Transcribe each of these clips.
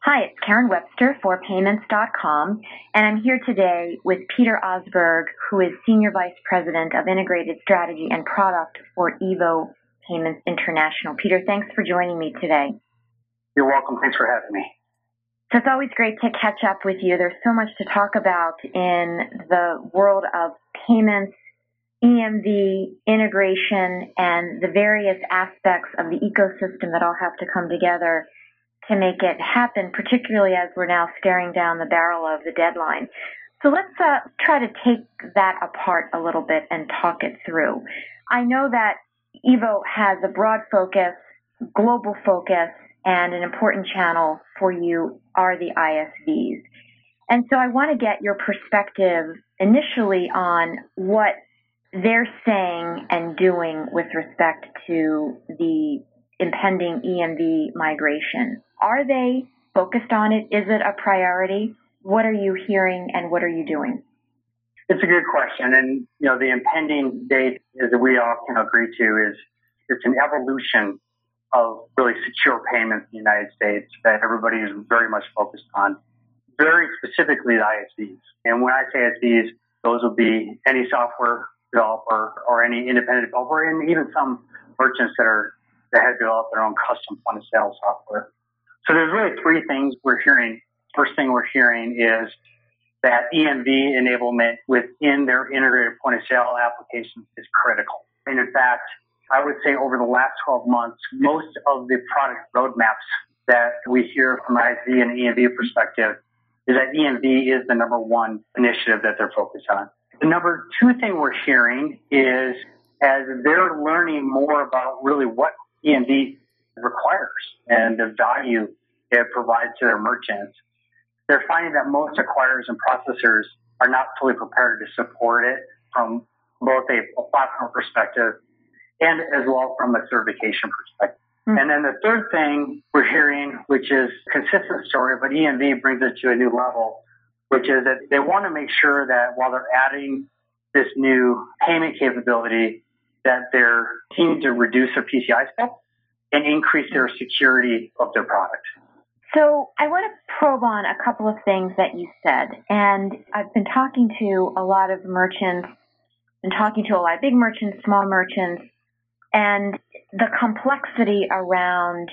Hi, it's Karen Webster for Payments.com, and I'm here today with Peter Osberg, who is Senior Vice President of Integrated Strategy and Product for EVO Payments International. Peter, thanks for joining me today. You're welcome. Thanks for having me. So it's always great to catch up with you. There's so much to talk about in the world of payments, EMV, integration, and the various aspects of the ecosystem that all have to come together to make it happen, particularly as we're now staring down the barrel of the deadline. So let's try to take that apart a little bit and talk it through. I know that EVO has a broad focus, global focus, and an important channel for you are the ISVs. And so I want to get your perspective initially on what they're saying and doing with respect to the impending EMV migration. Are they focused on it? Is it a priority? What are you hearing and what are you doing? It's a good question. And, the impending date, as we all can agree to, is it's an evolution of really secure payments in the United States that everybody is very much focused on, very specifically the ISVs. And when I say ISVs, those will be any software developer or any independent developer, and even some merchants that have developed their own custom point-of-sale software. So there's really three things we're hearing. First thing we're hearing is that EMV enablement within their integrated point-of-sale applications is critical. And in fact, I would say over the last 12 months, most of the product roadmaps that we hear from ISV and EMV perspective is that EMV is the number one initiative that they're focused on. The number two thing we're hearing is as they're learning more about really what EMV requires and the value it provides to their merchants, they're finding that most acquirers and processors are not fully prepared to support it from both a platform perspective and as well from a certification perspective. Mm-hmm. And then the third thing we're hearing, which is a consistent story, but EMV brings it to a new level, which is that they want to make sure that while they're adding this new payment capability, that they're continuing to reduce their PCI step and increase their security of their product. So I want to probe on a couple of things that you said. And I've been talking to a lot of merchants, been talking to a lot of big merchants, small merchants, and the complexity around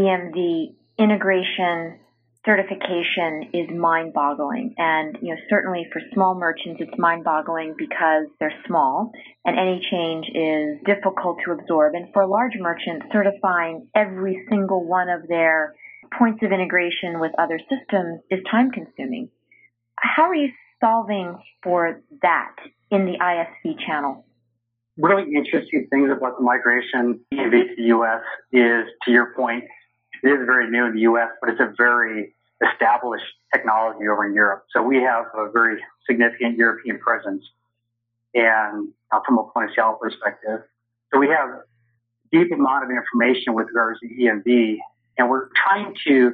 EMV integration, certification is mind-boggling. And, certainly for small merchants, it's mind-boggling because they're small and any change is difficult to absorb. And for large merchants, certifying every single one of their points of integration with other systems is time-consuming. How are you solving for that in the ISV channel? Really interesting things about the migration EMV to the U.S. is, to your point, it is very new in the U.S., but it's a very established technology over in Europe. So we have a very significant European presence and from a point-of-sale perspective. So we have a deep amount of information with regards to EMV, and we're trying to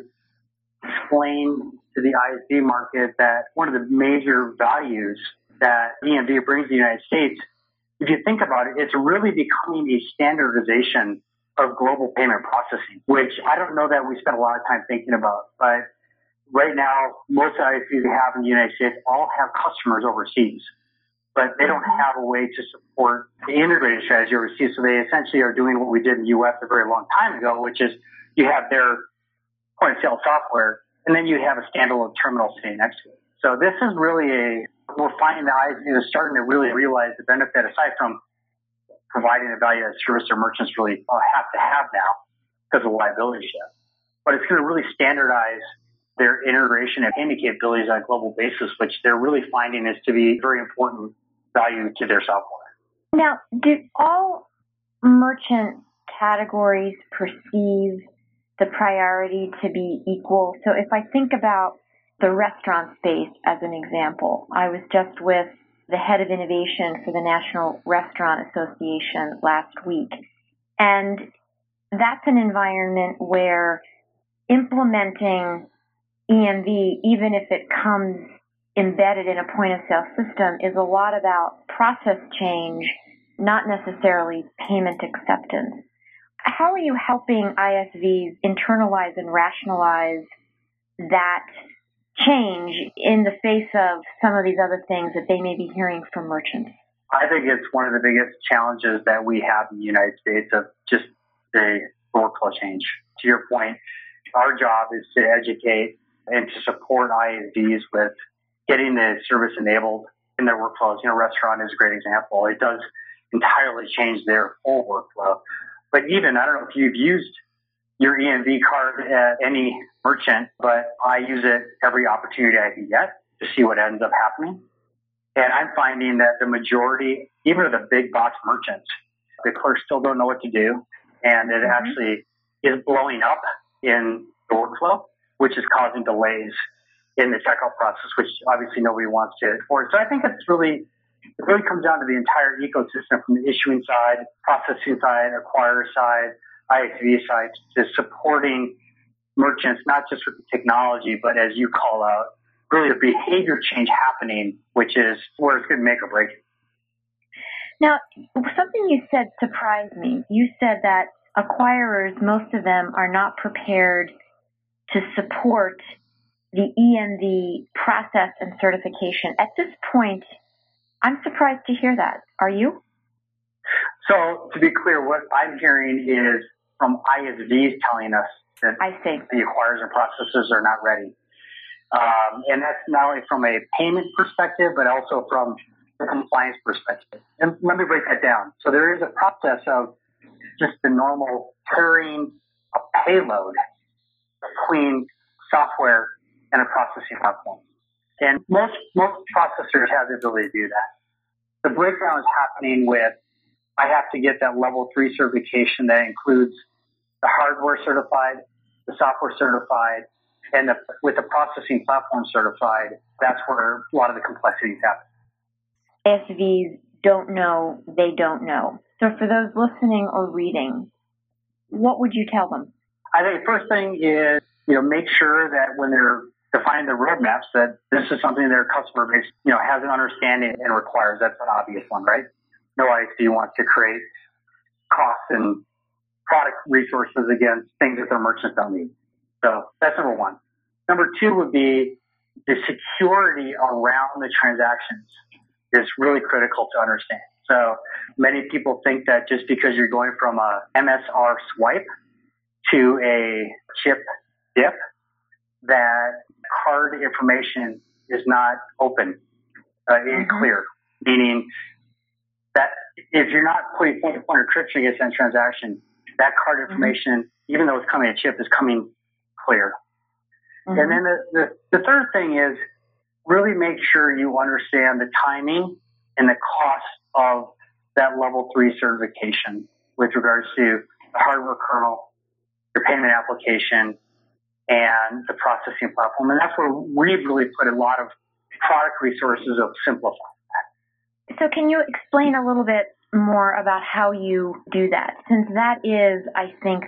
explain to the ISV market that one of the major values that EMV brings to the United States, if you think about it, it's really becoming a standardization of global payment processing, which I don't know that we spend a lot of time thinking about. But right now, most ISVs we have in the United States all have customers overseas, but they don't have a way to support the integrated strategy overseas. So they essentially are doing what we did in the U.S. a very long time ago, which is you have their point-of-sale software, and then you have a standalone terminal sitting next to it. So this is really we're finding the ISVs are starting to really realize the benefit, aside from providing the value that service their merchants really have to have now because of liability shift. But it's going to really standardize their integration and payment capabilities on a global basis, which they're really finding is to be very important value to their software. Now, do all merchant categories perceive the priority to be equal? So if I think about the restaurant space as an example, I was just with the head of innovation for the National Restaurant Association last week. And that's an environment where implementing EMV, even if it comes embedded in a point-of-sale system, is a lot about process change, not necessarily payment acceptance. How are you helping ISVs internalize and rationalize that change in the face of some of these other things that they may be hearing from merchants? I think it's one of the biggest challenges that we have in the United States of just the workflow change. To your point, our job is to educate and to support ISVs with getting the service enabled in their workflows. Restaurant is a great example. It does entirely change their whole workflow. But even, I don't know if you've used your EMV card at any merchant, but I use it every opportunity I can get to see what ends up happening. And I'm finding that the majority, even of the big box merchants, the clerks still don't know what to do. And it actually is blowing up in the workflow, which is causing delays in the checkout process, which obviously nobody wants to afford. So I think it really comes down to the entire ecosystem, from the issuing side, processing side, acquirer side, ISV side, to supporting merchants, not just with the technology, but as you call out, really the behavior change happening, which is where it's going to make or break. Now, something you said surprised me. You said that acquirers, most of them, are not prepared to support the EMV process and certification. At this point, I'm surprised to hear that. Are you? So, to be clear, what I'm hearing is from ISVs telling us that the acquirers and processors are not ready. And that's not only from a payment perspective, but also from the compliance perspective. And let me break that down. So there is a process of just the normal pairing a payload between software and a processing platform. And most processors have the ability to do that. The breakdown is happening with, I have to get that level 3 certification that includes the hardware certified, the software certified, and with the processing platform certified. That's where a lot of the complexities happen. ISVs don't know, they don't know. So for those listening or reading, what would you tell them? I think the first thing is, make sure that when they're defining their roadmaps, that this is something their customer base, has an understanding and requires. That's an obvious one, right? No ISV wants to create costs and product resources against things that their merchants don't need. So that's number one. Number two would be the security around the transactions is really critical to understand. So many people think that just because you're going from a MSR swipe to a chip dip, that card information is not open and clear, meaning that if you're not putting point-to-point encryption against that transaction, that card information, even though it's coming a chip, is coming clear. And then the third thing is really make sure you understand the timing and the cost of that level 3 certification with regards to the hardware kernel, your payment application, and the processing platform. And that's where we've really put a lot of product resources of simplifying that. So can you explain a little bit more about how you do that? Since that is, I think,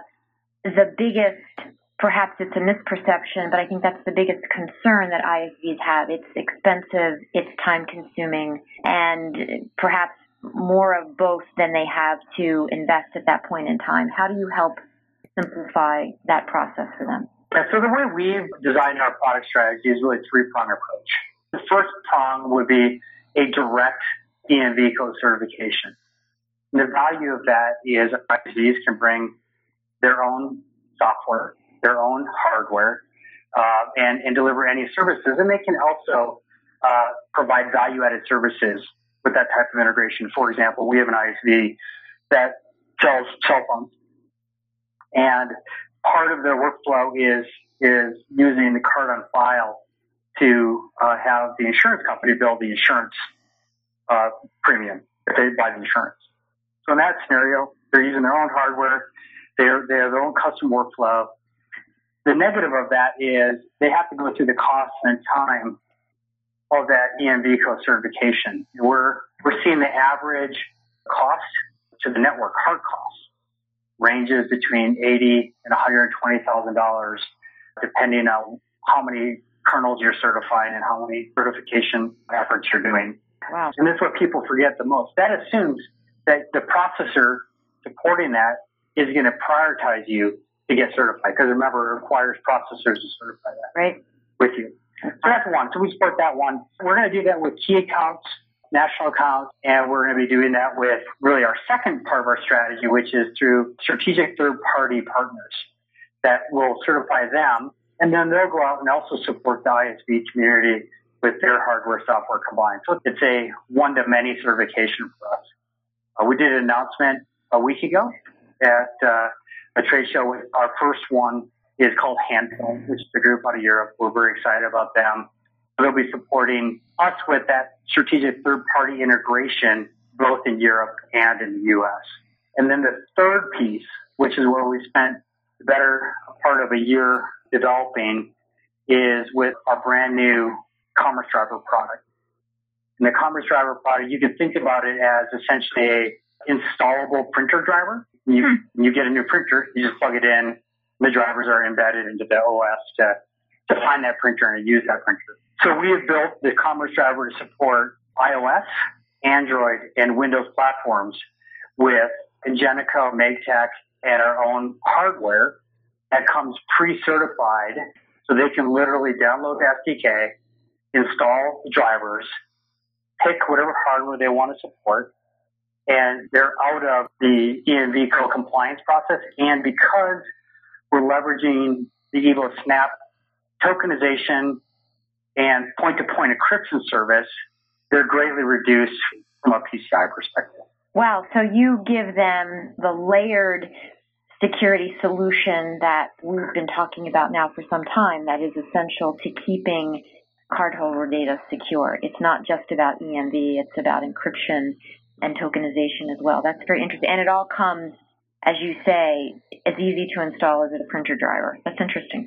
the biggest, perhaps it's a misperception, but I think that's the biggest concern that ISVs have. It's expensive, it's time consuming, and perhaps more of both than they have to invest at that point in time. How do you help simplify that process for them? Yeah, so the way we've designed our product strategy is really a 3-prong approach. The first prong would be a direct EMV code certification. And the value of that is ISVs can bring their own software, their own hardware, and deliver any services. And they can also provide value-added services with that type of integration. For example, we have an ISV that sells cell phones. And part of their workflow is using the card on file to have the insurance company bill the insurance premium if they buy the insurance. So in that scenario, they're using their own hardware. They have their own custom workflow. The negative of that is they have to go through the cost and time of that EMV code certification. We're seeing the average cost to the network, hard cost, ranges between $80,000 and $120,000, depending on how many kernels you're certifying and how many certification efforts you're doing. Wow. And that's what people forget the most. That assumes that the processor supporting that is going to prioritize you to get certified. Because remember, it requires processors to certify that with you. So that's one. So we support that one. We're going to do that with key accounts, national accounts, and we're going to be doing that with really our second part of our strategy, which is through strategic third-party partners that will certify them, and then they'll go out and also support the ISV community with their hardware, software combined. So it's a one-to-many certification for us. We did an announcement a week ago at a trade show. Our first one is called Handful, which is a group out of Europe. We're very excited about them. They'll be supporting us with that strategic third-party integration, both in Europe and in the U.S. And then the third piece, which is where we spent the better part of a year developing, is with our brand new Commerce Driver product. And the Commerce Driver product, you can think about it as essentially a installable printer driver. You get a new printer, you just plug it in, the drivers are embedded into the OS to find that printer and use that printer. So we have built the Commerce Driver to support iOS, Android, and Windows platforms with Ingenico, Magtech, and our own hardware that comes pre-certified, so they can literally download the SDK, install the drivers, pick whatever hardware they want to support, and they're out of the EMV co-compliance process. And because we're leveraging the Evo Snap tokenization and point-to-point encryption service, they're greatly reduced from a PCI perspective. Wow. So you give them the layered security solution that we've been talking about now for some time that is essential to keeping cardholder data secure. It's not just about EMV, it's about encryption and tokenization as well. That's very interesting. And it all comes, as you say, as easy to install as a printer driver. That's interesting.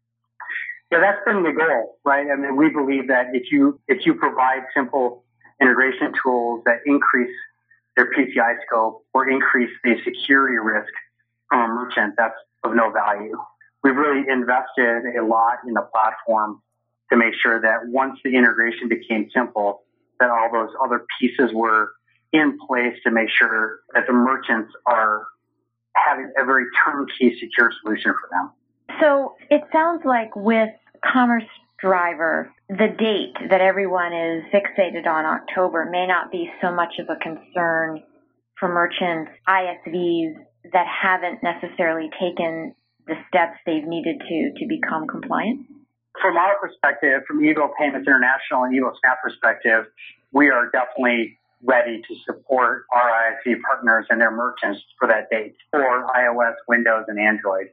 Yeah, that's been the goal, right? I mean, we believe that if you provide simple integration tools that increase their PCI scope or increase the security risk from a merchant, that's of no value. We've really invested a lot in the platform to make sure that once the integration became simple, that all those other pieces were in place to make sure that the merchants are having a very turnkey secure solution for them. So it sounds like with Commerce Driver, the date that everyone is fixated on, October, may not be so much of a concern for merchants, ISVs that haven't necessarily taken the steps they've needed to become compliant? From our perspective, from Evo Payments International and Evo Snap perspective, we are definitely ready to support our ISV partners and their merchants for that date for iOS, Windows, and Android.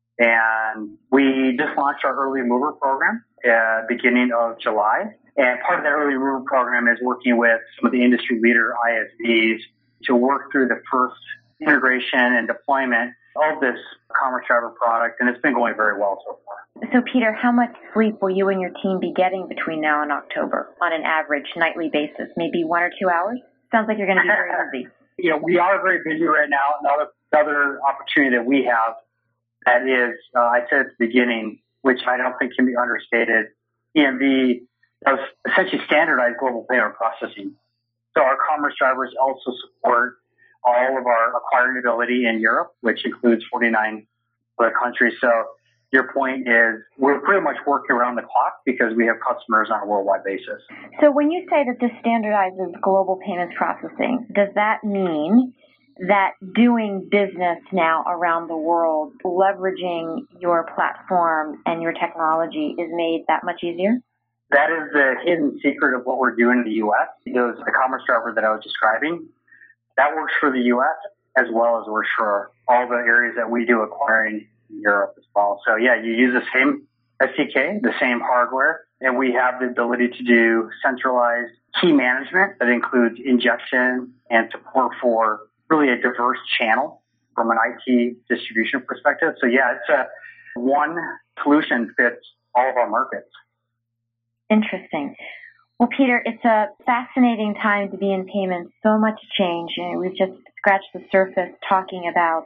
And we just launched our early mover program beginning of July. And part of the early mover program is working with some of the industry leader ISVs to work through the first integration and deployment of this Commerce Driver product. And it's been going very well so far. So, Peter, how much sleep will you and your team be getting between now and October on an average nightly basis? Maybe 1 or 2 hours? Sounds like you're going to be very busy. You know, we are very busy right now. Another opportunity that we have that is, I said at the beginning, which I don't think can be understated, EMV does essentially standardize global payment processing. So our Commerce Drivers also support all of our acquiring ability in Europe, which includes 49 other countries. So your point is we're pretty much working around the clock because we have customers on a worldwide basis. So when you say that this standardizes global payments processing, does that mean that doing business now around the world, leveraging your platform and your technology is made that much easier? That is the hidden secret of what we're doing in the U.S. The Commerce Driver that I was describing, that works for the U.S. as well as works for all the areas that we do acquiring in Europe as well. So yeah, you use the same SDK, the same hardware, and we have the ability to do centralized key management that includes injection and support for really a diverse channel from an IT distribution perspective. So yeah, it's one solution fits all of our markets. Interesting. Well, Peter, it's a fascinating time to be in payments. So much change. And we've just scratched the surface talking about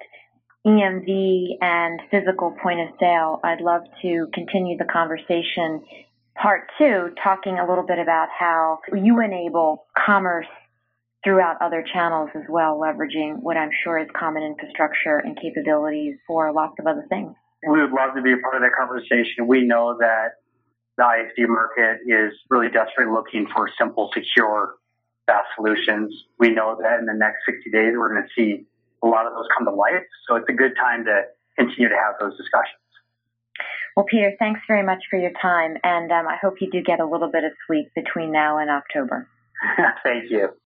EMV and physical point of sale. I'd love to continue the conversation. Part 2, talking a little bit about how you enable commerce throughout other channels as well, leveraging what I'm sure is common infrastructure and capabilities for lots of other things. We would love to be a part of that conversation. We know that the ISD market is really desperately looking for simple, secure, fast solutions. We know that in the next 60 days, we're going to see a lot of those come to life. So it's a good time to continue to have those discussions. Well, Peter, thanks very much for your time. And I hope you do get a little bit of sleep between now and October. Thank you.